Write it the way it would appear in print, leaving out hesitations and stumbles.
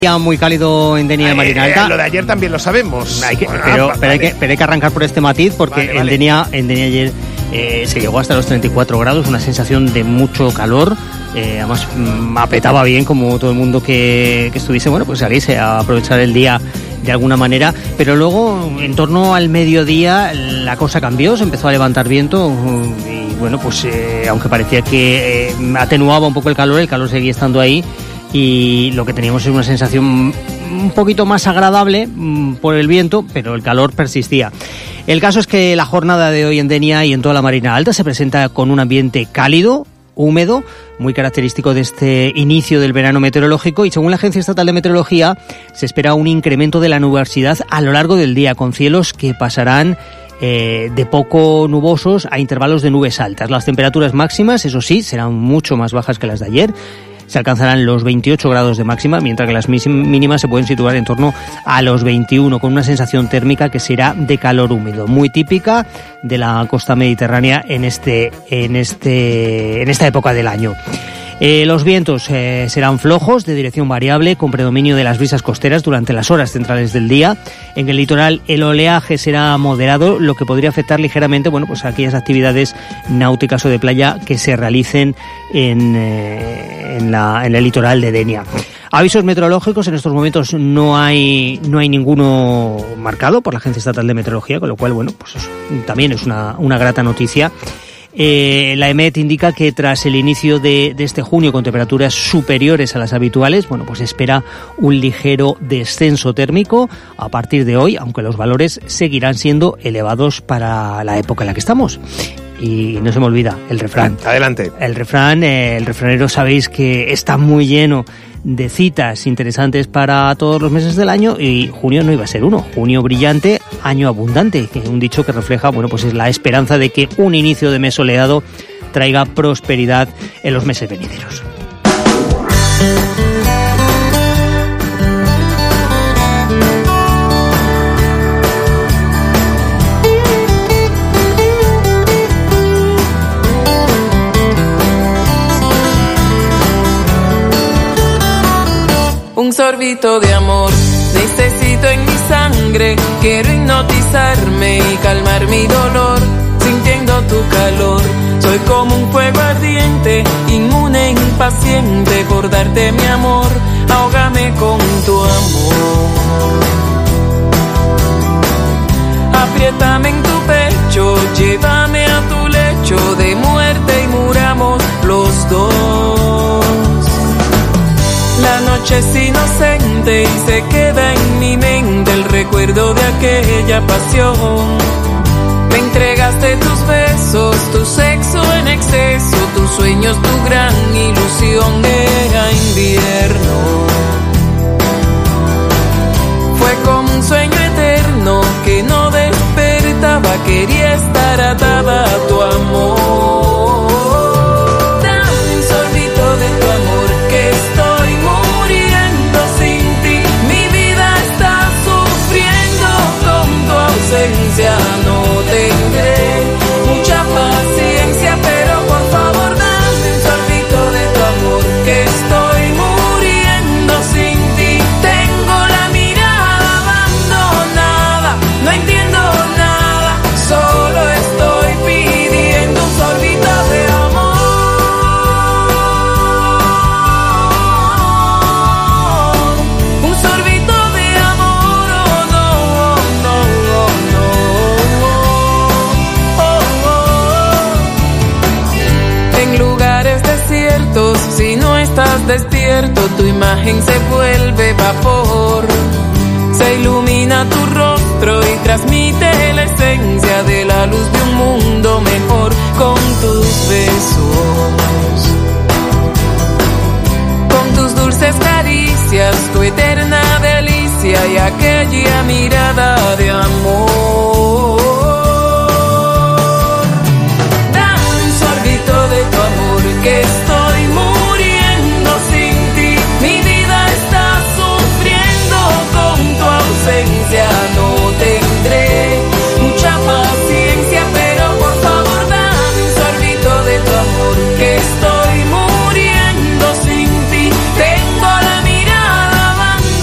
Ya muy cálido en Denia de Marina Alta. Lo de ayer también lo sabemos. Pero hay que arrancar por este matiz porque vale. En Denia ayer se llegó hasta los 34 grados, una sensación de mucho calor. Además apretaba bien, como todo el mundo que estuviese, bueno, pues saliese a aprovechar el día de alguna manera, pero luego en torno al mediodía la cosa cambió, se empezó a levantar viento y bueno, pues aunque parecía que atenuaba un poco el calor seguía estando ahí. Y lo que teníamos es una sensación un poquito más agradable por el viento, pero el calor persistía. El caso es que la jornada de hoy en Denia y en toda la Marina Alta se presenta con un ambiente cálido, húmedo, muy característico de este inicio del verano meteorológico, y según la Agencia Estatal de Meteorología se espera un incremento de la nubosidad a lo largo del día, con cielos que pasarán de poco nubosos a intervalos de nubes altas. Las temperaturas máximas, eso sí, serán mucho más bajas que las de ayer. Se alcanzarán los 28 grados de máxima, mientras que las mínimas se pueden situar en torno a los 21, con una sensación térmica que será de calor húmedo, muy típica de la costa mediterránea en esta época del año. Los vientos serán flojos, de dirección variable, con predominio de las brisas costeras durante las horas centrales del día. En el litoral el oleaje será moderado, lo que podría afectar ligeramente, bueno, pues a aquellas actividades náuticas o de playa que se realicen en el litoral de Denia. Avisos meteorológicos, en estos momentos no hay ninguno marcado por la Agencia Estatal de Meteorología, con lo cual, bueno, pues eso también es una grata noticia. La EMET indica que tras el inicio de este junio con temperaturas superiores a las habituales, bueno, pues espera un ligero descenso térmico a partir de hoy, aunque los valores seguirán siendo elevados para la época en la que estamos. Y no se me olvida el refrán. Adelante. El refranero, sabéis que está muy lleno de citas interesantes para todos los meses del año, y junio no iba a ser uno. Junio brillante, año abundante, que un dicho que refleja, bueno, pues es la esperanza de que un inicio de mes soleado traiga prosperidad en los meses venideros. Un sorbito de amor necesito en mi sangre, quiero hipnotizarme y calmar mi dolor, sintiendo tu calor, soy como un fuego ardiente, inmune, impaciente por darte mi amor, ahógame con tu amor, apriétame en tu pecho, llévame a tu lecho de muerte y muramos los dos. La noche es inocente y se queda en mi mente el recuerdo de aquella pasión. Me entregaste tus besos, tu sexo en exceso, tus sueños, tu gran ilusión. Era invierno, fue como un sueño eterno que no despertaba, quería estar atada a tu amor. Dame un sorbito de tu amor que estoy ausencia, no tendré mucha paciencia, pero por favor dame un sorbito de tu amor, que estoy muriendo sin ti. Tengo la mirada abandonada, no entiendo nada, solo estoy pidiendo un sorbito de amor. Un sorbito de amor, oh no, no. Si no estás despierto, tu imagen se vuelve vapor, se ilumina tu rostro y transmite la esencia de la luz de un mundo mejor con tus besos, con tus dulces caricias, tu eterna delicia y aquella mirada de amor.